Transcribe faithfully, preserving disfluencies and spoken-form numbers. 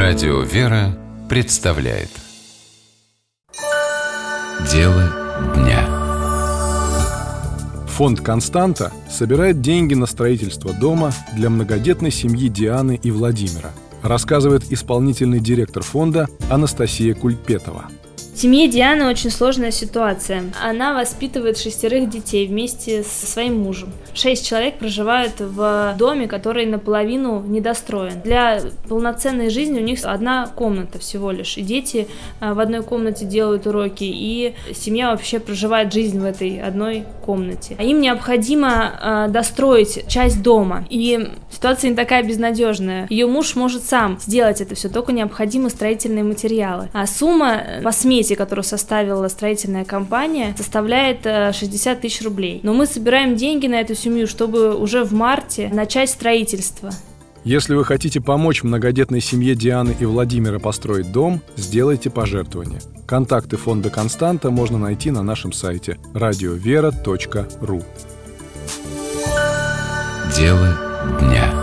Радио «Вера» представляет Дело дня. Фонд «Константа» собирает деньги на строительство дома для многодетной семьи Дианы и Владимира, рассказывает исполнительный директор фонда Анастасия Кульпетова. В семье Дианы очень сложная ситуация. Она воспитывает шестерых детей вместе со своим мужем. Шесть человек проживают в доме, который наполовину недостроен. Для полноценной жизни у них одна комната всего лишь. И дети в одной комнате делают уроки, и семья вообще проживает жизнь в этой одной комнате. Им необходимо достроить часть дома. И ситуация не такая безнадежная. Ее муж может сам сделать это все, только необходимы строительные материалы. А сумма по смете, которую составила строительная компания, составляет шестьдесят тысяч рублей. Но мы собираем деньги на эту семью, чтобы уже в марте начать строительство. Если вы хотите помочь многодетной семье Дианы и Владимира построить дом, сделайте пожертвование. Контакты фонда «Константа» можно найти на нашем сайте радиовера точка ру. Дело дня.